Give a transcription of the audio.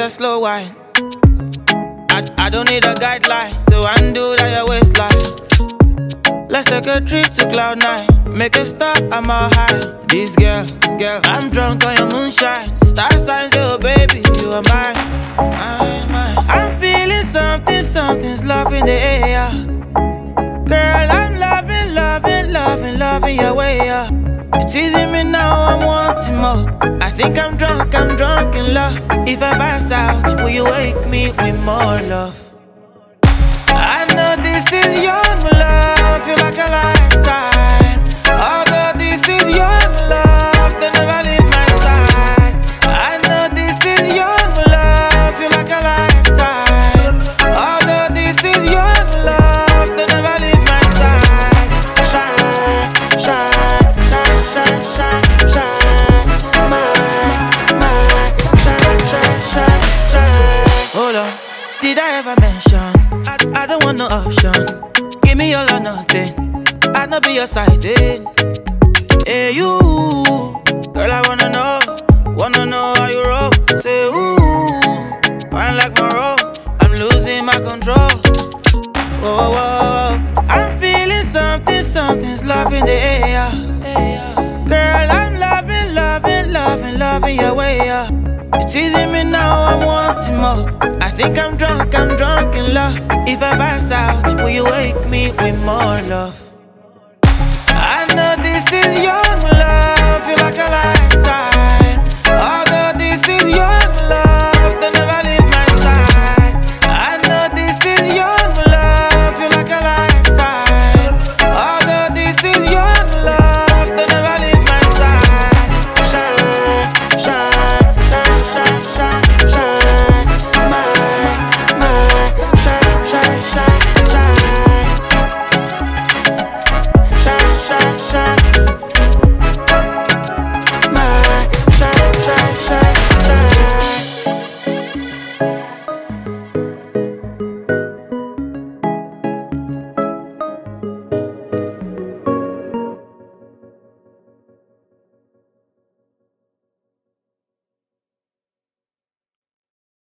a slow wine. I don't need a guideline to undo that your waistline. Let's take a trip to Cloud9. Make a stop, I'm all high. This girl, I'm drunk on your moonshine. Star signs, oh baby, you are mine. I'm feeling something's love in the air. Girl, I'm loving your way up. It's teasing me now, I'm wanting more. I think I'm drunk in love. If I pass out, will you wake me with more love? I know this is young love, feel like a lifetime. Although this is young love, they never leave my side. I know this is young love, feel like a lifetime. Although this is young love, they never leave my side. Shine, shine, shine, shine, shine, shine. My, shine, shine, shine, shine. Hold on, did I ever mention? I don't want no option. Give me all or nothing. I no be your side. Hey you, girl I wanna know how you roll. Say ooh, fine like Monroe. I'm losing my control. Whoa, whoa, I'm feeling something's love in the air. Girl, I'm loving your way up. It's teasing me now, I'm wanting more. I think I'm drunk in love. If I pass out, will you wake me with more love? I know this is young love.